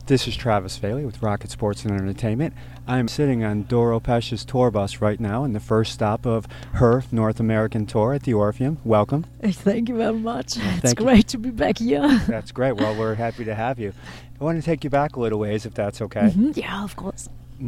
This is Travis Faley with Rocket Sports and Entertainment. I'm sitting on Doro Pesch's tour bus right now in the first stop of her North American tour at the Orpheum. Welcome. Thank you very much. It's Thank you. great to be back here. That's great. Well, we're happy to have you. I want to take you back a little ways, if that's okay. Yeah, of course.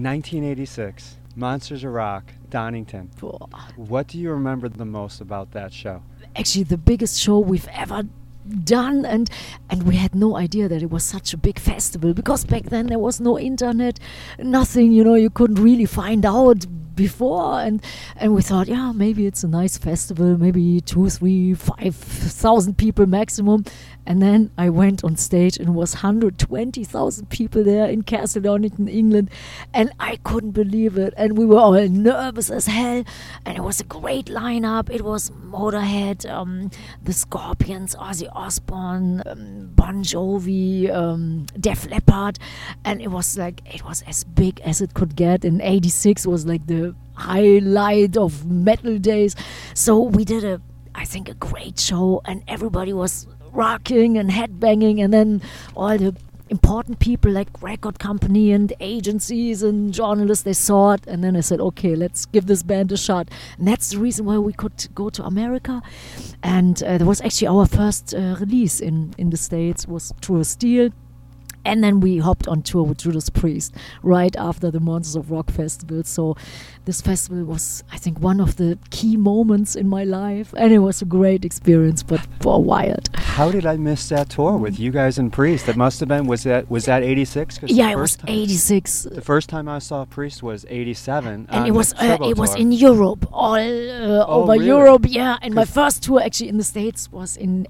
1986, Monsters of Rock, Donington. Oh. What do you remember the most about that show? Actually, the biggest show we've ever done, and we had no idea that it was such a big festival, because back then there was no internet, nothing, you couldn't really find out before, and we thought, yeah, maybe it's a nice festival, maybe 2, 3, 5,000 people maximum. And then I went on stage and it was 120,000 people there in Castle Donington, England, and I couldn't believe it, and we were all nervous as hell, and it was a great lineup. It was Motorhead, the Scorpions, Ozzy Osbourne, Bon Jovi, Def Leppard, and it was as big as it could get. In '86 was like the highlight of metal days. So we did I think a great show, and everybody was rocking and headbanging, and then all the important people like record company and agencies and journalists, they saw it, and then I said, okay, let's give this band a shot. And that's the reason why we could go to America, and that was actually our first release in the States, was True Steel. And then we hopped on tour with Judas Priest right after the Monsters of Rock festival. So this festival was, I think, one of the key moments in my life, and it was a great experience, but for wild. How did I miss that tour with you guys and Priest? That must have been, was that '86? Yeah, it was '86. The first time I saw Priest was '87, and it was in Europe, all over really? Europe. Yeah, and my first tour actually in the States was in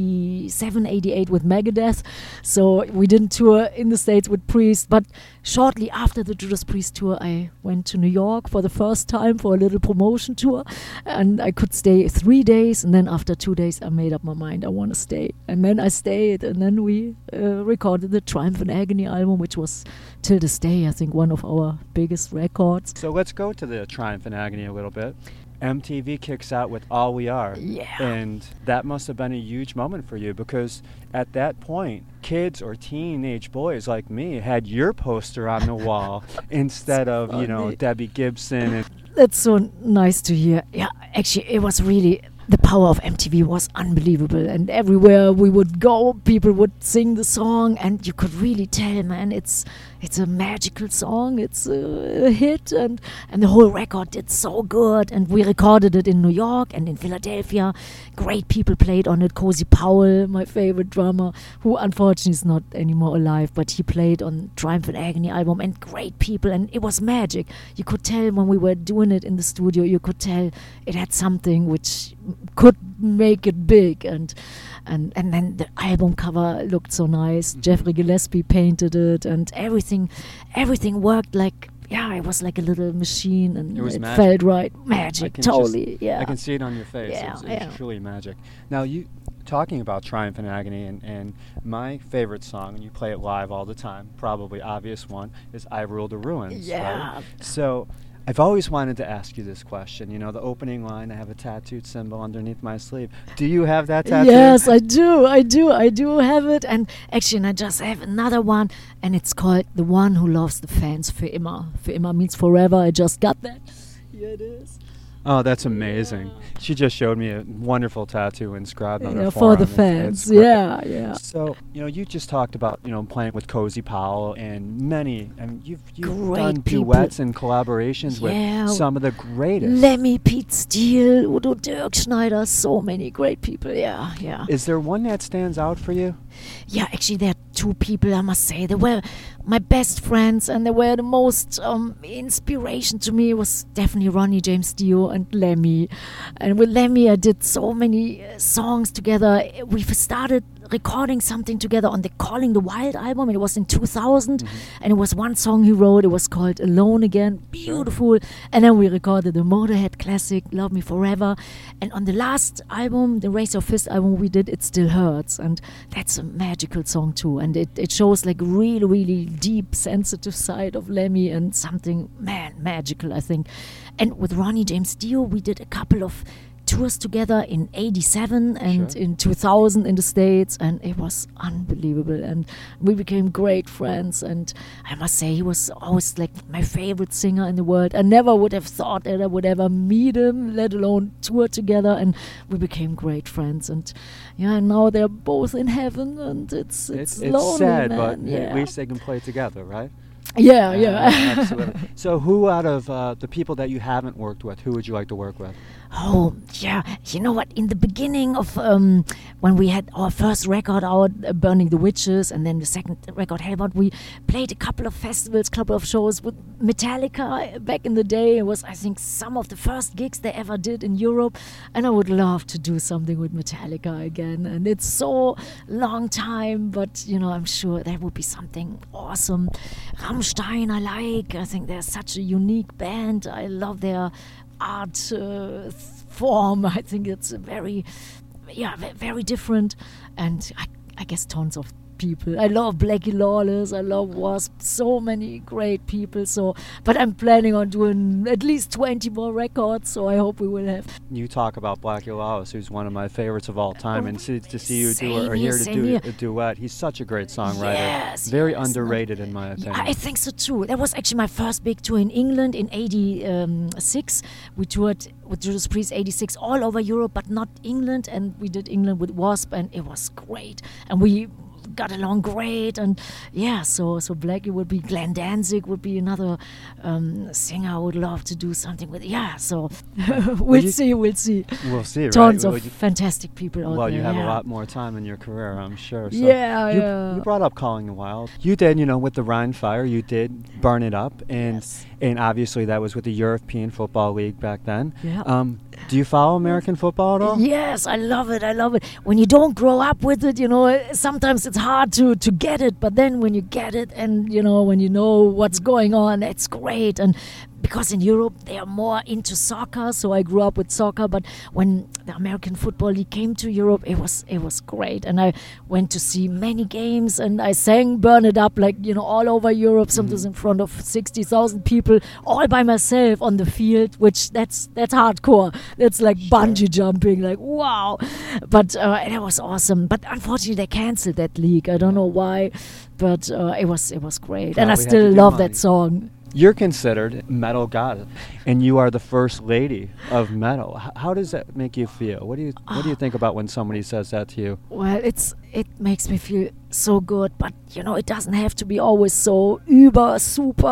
'87, '88 with Megadeth. So we didn't tour in the States with Priest, but shortly after the Judas Priest tour, I went to New York for the first time for a little promotion tour, and I could stay 3 days, and then after 2 days I made up my mind I want to stay, and then I stayed, and then we recorded the Triumph and Agony album, which was till this day I think one of our biggest records. So let's go to the Triumph and Agony a little bit. MTV kicks out with All We Are. Yeah. And that must have been a huge moment for you, because at that point, kids or teenage boys like me had your poster on the wall instead of, Debbie Gibson. And that's so nice to hear. Yeah, actually, it was really, the power of MTV was unbelievable, and everywhere we would go, people would sing the song, and you could really tell, man, it's a magical song, it's a hit, and the whole record did so good, and we recorded it in New York and in Philadelphia. Great people played on it. Cozy Powell, my favorite drummer, who unfortunately is not anymore alive, but he played on Triumph and Agony album, and great people, and it was magic. You could tell when we were doing it in the studio, you could tell it had something which could make it big, and then the album cover looked so nice. Jeffrey Gillespie painted it, and everything worked like, yeah, it was like a little machine, and it felt right. Magic, totally. Yeah, I can see it on your face. Yeah, it's truly magic. Now, you talking about Triumph and Agony, and my favorite song, and you play it live all the time, probably obvious one, is I Rule the Ruins. Yeah. Right? So I've always wanted to ask you this question. The opening line, I have a tattooed symbol underneath my sleeve. Do you have that tattoo? Yes, I do have it. And actually, I just have another one, and it's called The One Who Loves the Fans, Für immer. Für immer means forever. I just got that. Here it is. Oh, that's amazing. Yeah. She just showed me a wonderful tattoo inscribed on her for forearm. the fans. Yeah. So, you just talked about, playing with Cozy Powell and many, you've done people. Duets and collaborations with some of the greatest. Lemmy, Pete Steele, Udo Dirkschneider, so many great people. Yeah. Is there one that stands out for you? Yeah, actually there are 2 people, I must say. They were my best friends, and they were the most inspiration to me. Was definitely Ronnie James Dio and Lemmy. And with Lemmy I did so many songs together. We've started recording something together on the Calling the Wild album. It was in 2000, and it was one song he wrote. It was called Alone Again. Beautiful. And then we recorded the Motorhead classic Love Me Forever. And on the last album, the Raise Your Fist album we did, It Still Hurts, and that's a magical song too, and it shows like really, really deep, sensitive side of Lemmy, and something magical, I think. And with Ronnie James Dio we did a couple of tours together in '87 and Sure. in 2000 in the States, and it was unbelievable. And we became great friends. And I must say, he was always like my favorite singer in the world. I never would have thought that I would ever meet him, let alone tour together. And we became great friends. And yeah, now they're both in heaven, and it's lonely, sad, man. but yeah. at least they can play together, right? Yeah, yeah. Absolutely. So who out of the people that you haven't worked with, who would you like to work with? Oh, yeah. You know what? In the beginning of when we had our first record out, Burning the Witches, and then the second record, Hellbound, we played a couple of festivals, couple of shows with Metallica back in the day. It was, I think, some of the first gigs they ever did in Europe. And I would love to do something with Metallica again. And it's so long time, but, you know, I'm sure that would be something awesome. Rammstein, I like. I think they're such a unique band. I love their art form. I think it's very different, and I guess tons of people. I love Blackie Lawless, I love Wasp, so many great people. So, but I'm planning on doing at least 20 more records, so I hope we will have. You talk about Blackie Lawless, who's one of my favorites of all time, and to see you Same do or here, hear to same do here. a duet. He's such a great songwriter. Yes, Very yes, underrated in my opinion. I think so too. That was actually my first big tour in England in '86. We toured with Judas Priest '86 all over Europe, but not England. And we did England with Wasp, and it was great. And we got along great, and yeah, so Blackie would be, Glenn Danzig would be another singer I would love to do something with. Yeah, so we'll see. We'll see, right? Tons of fantastic people out there. Well, you have yeah. a lot more time in your career, I'm sure. So Yeah, you brought up Calling the Wild. You did, with the Rhine Fire, you did Burn It Up, and Yes. and obviously that was with the European Football League back then. Yeah. Do you follow American football at all? Yes, I love it. When you don't grow up with it, sometimes it's hard to get it. But then when you get it, and when you know what's going on, it's great. And because in Europe they are more into soccer, so I grew up with soccer. But when the American Football League came to Europe, it was great. And I went to see many games, and I sang "Burn It Up" all over Europe, sometimes in front of 60,000 people, all by myself on the field. Which that's hardcore. That's like bungee jumping, like wow. But that was awesome. But unfortunately, they canceled that league. I don't know why, but it was great, and I Probably had to still do love money. that song. You're considered metal goddess, and you are the first lady of metal. How does that make you feel? What do you think about when somebody says that to you? Well, it makes me feel so good, but it doesn't have to be always so uber super,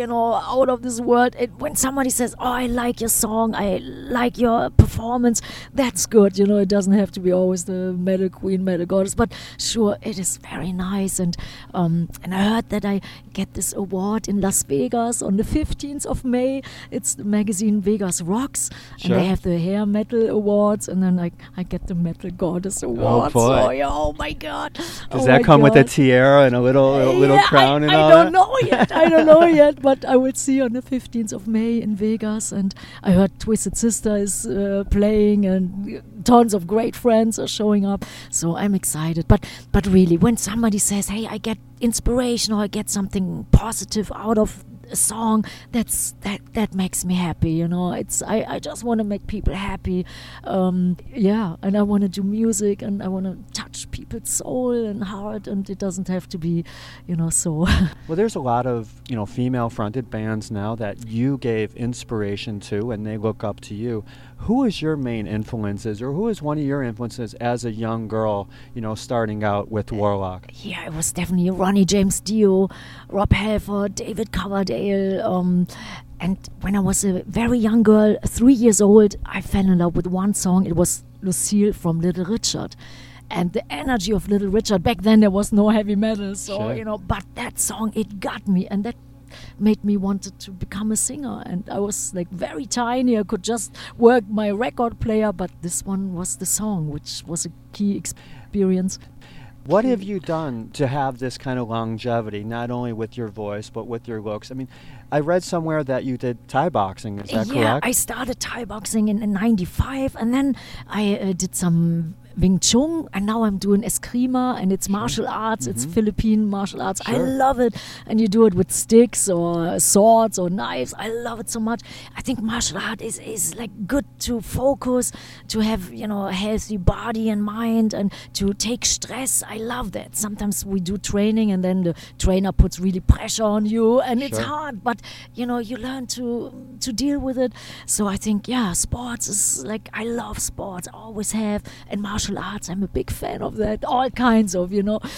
out of this world. When somebody says, "Oh, I like your song, I like your performance," that's good. It doesn't have to be always the metal queen, metal goddess. But sure, it is very nice, and I heard that I get this award in Las Vegas on the 15th of May. It's the magazine Vegas Rocks, Sure. and they have the hair metal awards, and then I get the metal goddess award. boy. So, oh my God! Does that come with a tiara and a little crown and all I don't know yet. I don't know yet, but I will see on the 15th of May in Vegas. And I heard Twisted Sister is playing, and tons of great friends are showing up. So I'm excited. But really, when somebody says, "Hey, I get inspiration, or I get something positive out of a song," that makes me happy. I just want to make people happy. And I want to do music, and I want to touch people's soul and heart, and it doesn't have to be so. Well, there's a lot of female fronted bands now that you gave inspiration to, and they look up to you. Who is your main influences, or who is one of your influences as a young girl, starting out with Warlock? Yeah, it was definitely Ronnie James Dio, Rob Halford, David Coverdale. And when I was a very young girl, 3 years old, I fell in love with one song. It was Lucille from Little Richard. And the energy of Little Richard, back then there was no heavy metal, so, Sure. But that song, it got me, and that made me want to become a singer. And I was like very tiny, I could just work my record player, but this one was the song, which was a key experience. What have you done to have this kind of longevity, not only with your voice, but with your looks? I mean, I read somewhere that you did Thai boxing. Is that Yeah, correct? I started Thai boxing in '95, and then I did some Wing Chun, and now I'm doing Eskrima, and it's martial arts. It's Philippine martial arts. I love it. And you do it with sticks or swords or knives. I love it so much. I think martial art is like good to focus, to have, a healthy body and mind, and to take stress. I love that. Sometimes we do training and then the trainer puts really pressure on you, and it's hard, but you learn to deal with it. So I think, sports is like, I love sports. I always have. And martial arts, I'm a big fan of that. All kinds of,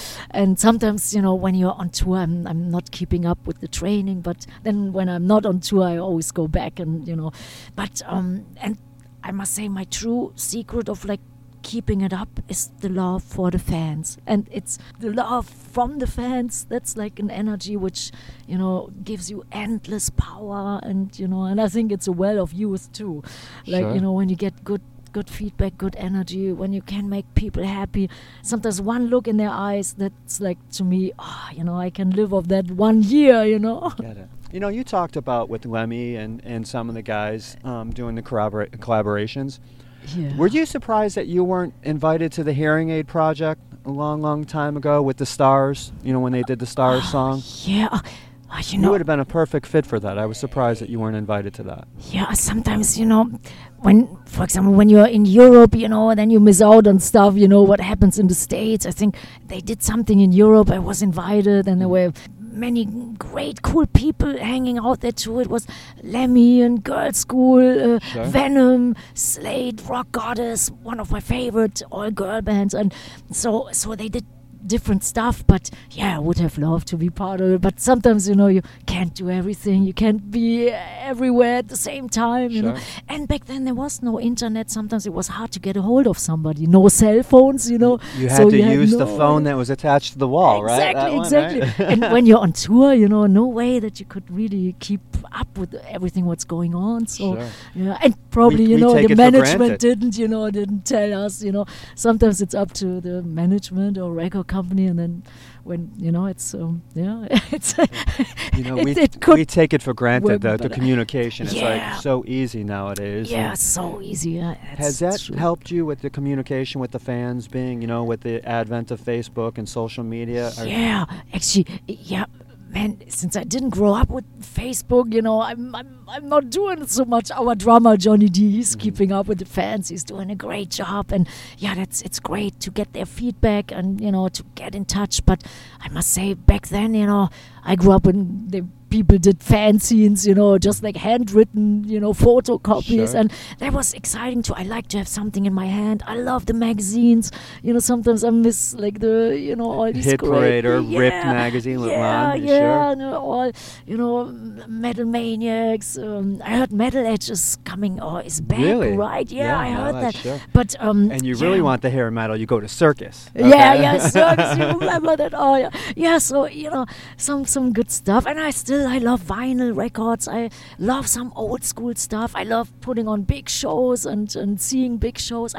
And sometimes, when you're on tour, I'm not keeping up with the training. But then when I'm not on tour, I always go back and, But, and I must say, my true secret of like keeping it up is the love for the fans. And it's the love from the fans that's like an energy which, gives you endless power. And, and I think it's a well of youth too. Like, when you get good feedback, good energy, when you can make people happy. Sometimes one look in their eyes, that's like, to me, I can live off that 1 year, Get it. You talked about with Lemmy and some of the guys doing the collaborations. Yeah. Were you surprised that you weren't invited to the Hearing Aid Project a long, long time ago with the Stars, when they did the Stars song? Yeah. You would have been a perfect fit for that. I was surprised that you weren't invited to that. Yeah, sometimes, when, for example, when you're in Europe, then you miss out on stuff, what happens in the States. I think they did something in Europe. I was invited, and there were many great, cool people hanging out there too. It was Lemmy and Girl School, Venom, Slade, Rock Goddess, one of my favorite all-girl bands. And so they did different stuff, but I would have loved to be part of it. But sometimes, you can't do everything. You can't be everywhere at the same time, you know. And back then there was no internet. Sometimes it was hard to get a hold of somebody. No cell phones, You had to use the phone that was attached to the wall, exactly, right? Exactly. Right? And when you're on tour, no way that you could really keep up with everything what's going on. So and probably the management didn't tell us. Sometimes it's up to the management or record company, and then when it's it's we take it for granted that the communication is like so easy nowadays. Yeah, so easy. Has that helped you with the communication with the fans, being with the advent of Facebook and social media? Man, since I didn't grow up with Facebook, I'm not doing it so much. Our drummer Johnny D, he's keeping up with the fans. He's doing a great job, and it's great to get their feedback and to get in touch. But I must say, back then, I grew up when the people did fanzines, just like handwritten, photocopies, and that was exciting too. I like to have something in my hand. I love the magazines. Sometimes I miss like the, all these Hit Parade or Ripped magazine with Ron. All, Metal Maniacs. I heard Metal Edge is coming or is back, right? Yeah, I heard that. Sure. But and you really want the hair metal, you go to Circus. Okay? Circus. You remember that? Oh yeah. So some good stuff, and I love vinyl records. I love some old school stuff. I love putting on big shows and seeing big shows.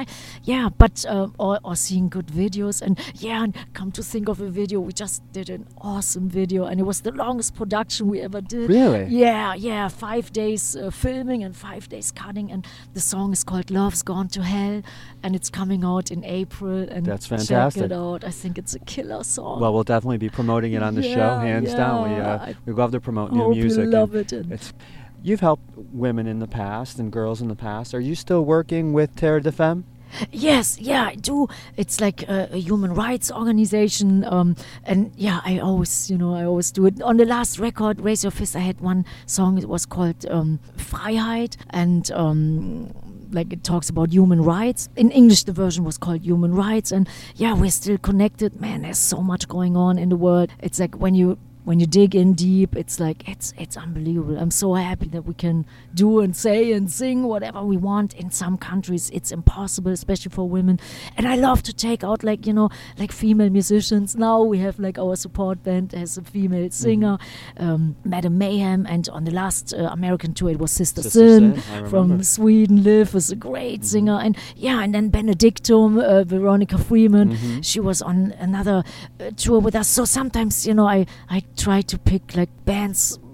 Or seeing good videos. And come to think of a video, we just did an awesome video, and it was the longest production we ever did. Really? Yeah. 5 days filming and 5 days cutting, and the song is called Love's Gone to Hell, and it's coming out in April. And that's fantastic. Check it out. I think it's a killer song. Well, we'll definitely be promoting it on the show, hands down. We love to promote new music. You love it. You've helped women in the past and girls in the past. Are you still working with Terre de Femme? Yes, I do. It's like a human rights organization, and I always do it. On the last record, Raise Your Fist, I had one song. It was called Freiheit, and like it talks about human rights. In English, the version was called Human Rights, and we're still connected. Man, there's so much going on in the world. It's like when you dig in deep, it's like it's unbelievable. I'm so happy that we can do and say and sing whatever we want. In some countries it's impossible, especially for women. And I love to take out like female musicians. Now we have like our support band has a female singer, Madam Mayhem, and on the last American tour it was Sister Sin from Sweden. Liv was a great singer, and then Benedictum, Veronica Freeman, she was on another tour with us. So sometimes I try to pick like bands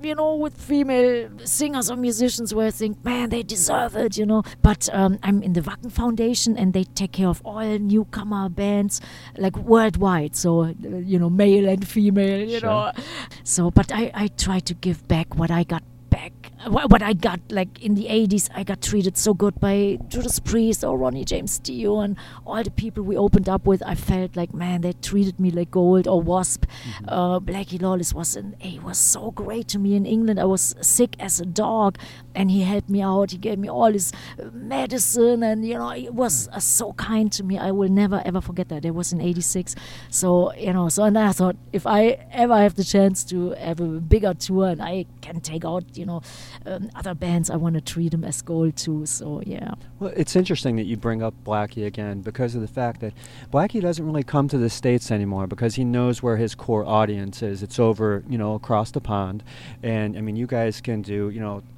with female singers or musicians where I think, man, they deserve it, But I'm in the Wacken Foundation, and they take care of all newcomer bands, like worldwide. So, male and female, Sure. So, but I try to give back what I got back. What I got, like in the 80s, I got treated so good by Judas Priest or Ronnie James Dio and all the people we opened up with. I felt like, man, they treated me like gold. Or Wasp. Blackie Lawless he was so great to me in England. I was sick as a dog, and he helped me out. He gave me all his medicine, and he was so kind to me. I will never ever forget that. It was in 86. So and I thought, if I ever have the chance to have a bigger tour and I can take out other bands, I want to treat them as gold too. So yeah. Well, it's interesting that you bring up Blackie again, because of the fact that Blackie doesn't really come to the States anymore, because he knows where his core audience is. It's over, across the pond. And I mean, you guys can do,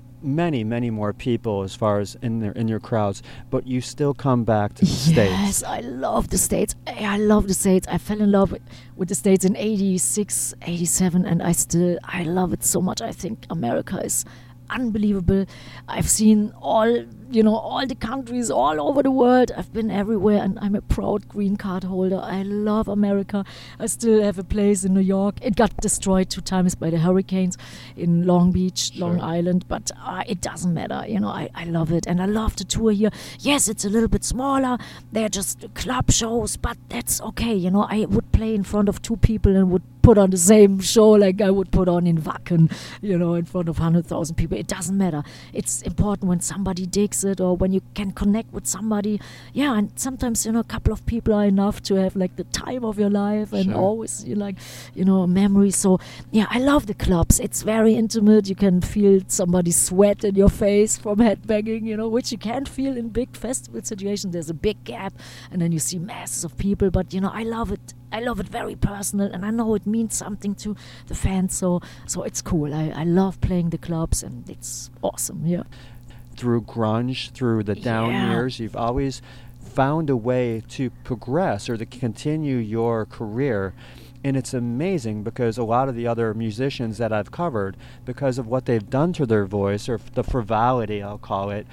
many more people as far as in your crowds, but you still come back to the States. Yes, I love the States. I love the States. I fell in love with the States in 86, 87, and I love it so much. I think America is unbelievable. I've seen all the countries all over the world. I've been everywhere, and I'm a proud green card holder. I love America. I still have a place in New York. It got destroyed 2 times by the hurricanes in Long Beach, Sure. Long Island, but it doesn't matter. I love it, and I love the tour here. Yes, it's a little bit smaller. They're just club shows, but that's okay. I would play in front of 2 people and would put on the same show like I would put on in Wacken, in front of 100,000 people. It doesn't matter. It's important when somebody digs it, or when you can connect with somebody. Yeah, and sometimes, a couple of people are enough to have like the time of your life, and Sure. always memories. So yeah, I love the clubs. It's very intimate. You can feel somebody's sweat in your face from headbanging, which you can't feel in big festival situations. There's a big gap, and then you see masses of people. But I love it. I love it very personal, and I know it means something to the fans. So it's cool. I love playing the clubs, and it's awesome. Yeah. Through grunge, through the down Yeah. years, you've always found a way to progress or to continue your career. And it's amazing, because a lot of the other musicians that I've covered, because of what they've done to their voice, or the frivolity, I'll call it,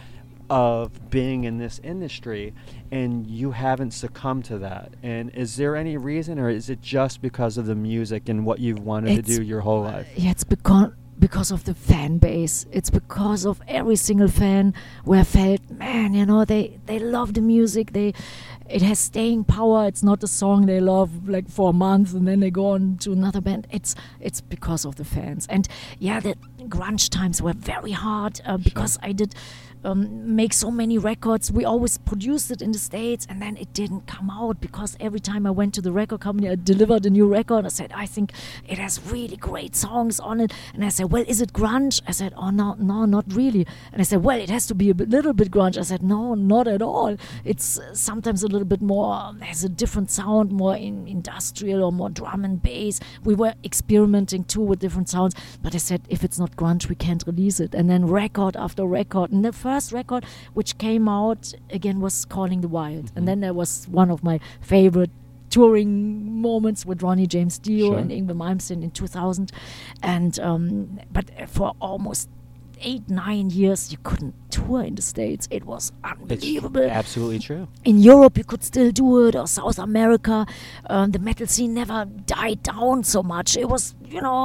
of being in this industry, and you haven't succumbed to that. And is there any reason, or is it just because of the music and what you've wanted to do your whole life? Yeah, it's because of the fan base. It's because of every single fan where I felt, man, they love the music. It has staying power. It's not a song they love like for a month and then they go on to another band. It's because of the fans. And yeah, the grunge times were very hard because I did make so many records. We always produced it in the States, and then it didn't come out, because every time I went to the record company, I delivered a new record. I said, I think it has really great songs on it. And I said, well, is it grunge? I said, oh, no, not really. And I said, well, it has to be little bit grunge. I said, no, not at all. It's sometimes a little bit more, has a different sound, more industrial or more drum and bass. We were experimenting too with different sounds. But I said, if it's not grunge, we can't release it. And then record after record. And the first record which came out again was Calling the Wild. And then there was one of my favorite touring moments with Ronnie James Dio Sure. and Yngwie Malmsteen in 2000. And but for almost 8-9 years you couldn't tour in the States. It was unbelievable. It's absolutely true. In Europe you could still do it, or South America. The metal scene never died down so much. It was,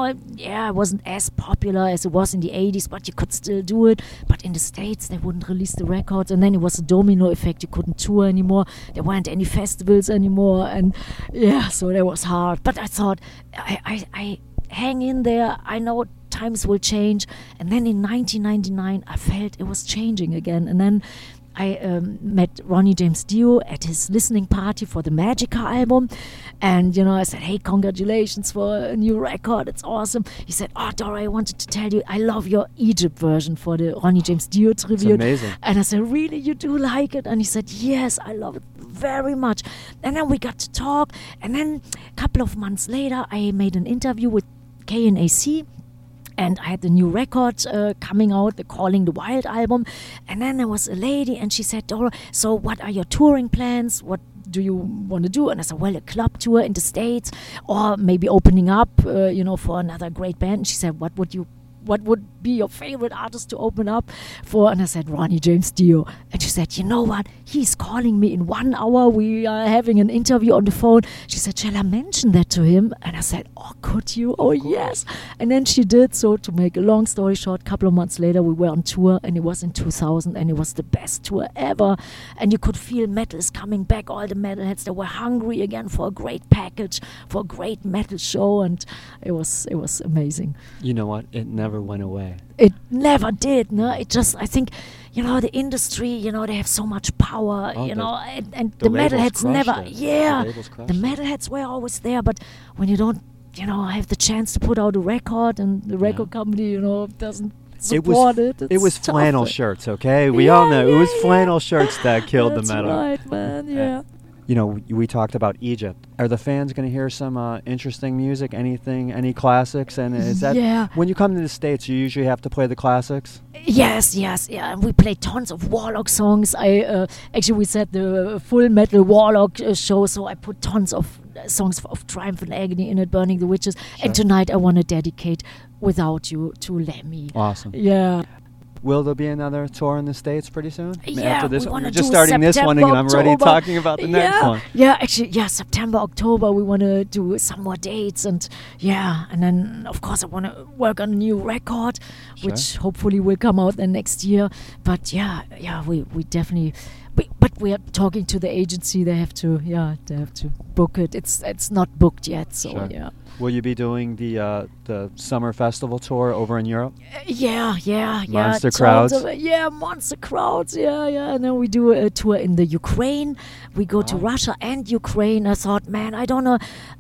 it wasn't as popular as it was in the 80s, but you could still do it. But in the States they wouldn't release the records, and then it was a domino effect. You couldn't tour anymore. There weren't any festivals anymore, and yeah, so that was hard. But I thought, I hang in there. I know times will change. And then in 1999 I felt it was changing again, and then I met Ronnie James Dio at his listening party for the Magica album, and I said, hey, congratulations for a new record, it's awesome. He said, oh, Dora, I wanted to tell you I love your Egypt version for the Ronnie James Dio tribute. It's amazing. And I said, really, you do like it? And he said, yes, I love it very much. And then we got to talk, and then a couple of months later I made an interview with KNAC, and I had the new record coming out, the Calling the Wild album. And then there was a lady, and she said, Dora, so what are your touring plans? What do you want to do? And I said, well, a club tour in the States, or maybe opening up, for another great band. And she said, what would you what would be your favorite artist to open up for? And I said, Ronnie James Dio. And she said, you know what? He's calling me in 1 hour. We are having an interview on the phone. She said, shall I mention that to him? And I said, oh, could you? Oh, yes. And then she did. So to make a long story short, a couple of months later, we were on tour, and it was in 2000, and it was the best tour ever. And you could feel metal is coming back. All the metalheads, they were hungry again for a great package, for a great metal show, and it was amazing. You know what? It never went away. It never did, no? It just, I think, the industry, they have so much power, and the metalheads never, the metalheads were always there, but when you don't, have the chance to put out a record, and the record company, doesn't support it. It was flannel shirts, okay? We all know it was flannel shirts that killed the metal. That's right, man, yeah. We talked about Egypt. Are the fans going to hear some interesting music, any classics? And is that when you come to the States, you usually have to play the classics? Yes, yeah. We play tons of Warlock songs. Actually, we said the Full Metal Warlock show, so I put tons of songs of Triumph and Agony in it, Burning the Witches. Sure. And tonight I want to dedicate Without You to Lemmy. Awesome. Yeah. Will there be another tour in the States pretty soon? Yeah, after this we want to You're just do starting this one, and I'm already October. talking about the next one. Yeah, actually, September, October, we want to do some more dates, and then of course I want to work on a new record, which hopefully will come out then next year. But we definitely. But we are talking to the agency. They have to book it. It's not booked yet, so yeah. Will you be doing the summer festival tour over in Europe? Yeah. Monster crowds? Monster crowds, yeah. And then we do a tour in the Ukraine. We go to Russia and Ukraine. I thought, man, I don't know.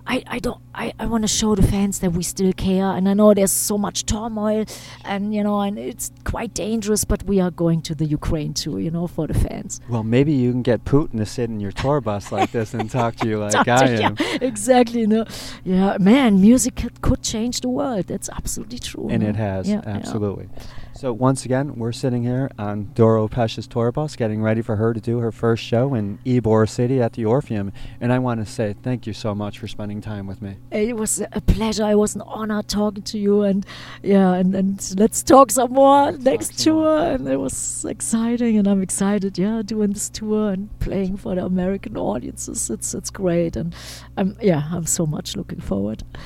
I want to show the fans that we still care. And I know there's so much turmoil, and and it's quite dangerous, but we are going to the Ukraine too, for the fans. Well, maybe you can get Putin to sit in your tour bus like this and talk to you like I am. Yeah, exactly. Yeah, man, music could change the world. That's absolutely true. And it has, absolutely. Yeah. So once again, we're sitting here on Doro Pesch's tour bus, getting ready for her to do her first show in Ybor City at the Orpheum. And I want to say thank you so much for spending time with me. It was a pleasure. It was an honor talking to you. And and let's talk some more next tour. And it was exciting. And I'm excited, doing this tour and playing for the American audiences. It's great. And I'm so much looking forward.